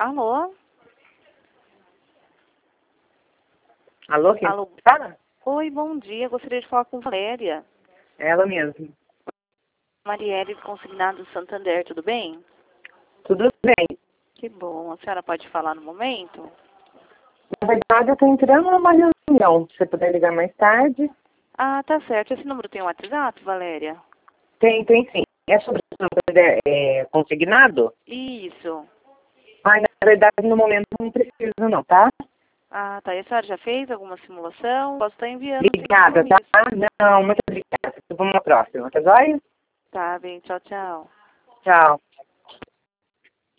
Alô? Alô, quem Alô? fala? Oi, bom dia. Gostaria de falar com Valéria. Ela mesma. Marielle, consignado Santander, tudo bem? Tudo bem. Que bom. A senhora pode falar no momento? Na verdade, eu estou entrando numa reunião. Se você puder ligar mais tarde. Ah, tá certo. Esse número tem WhatsApp, Valéria? Tem sim. É sobre o Santander consignado? Isso. Mas, na verdade, no momento não preciso não, tá? Ah, tá. E a senhora já fez alguma simulação? Posso estar enviando sem Obrigada, tá? compromisso. Não, muito obrigada. Vamos na próxima, tá joia? Tá bem. Tchau, tchau. Tchau.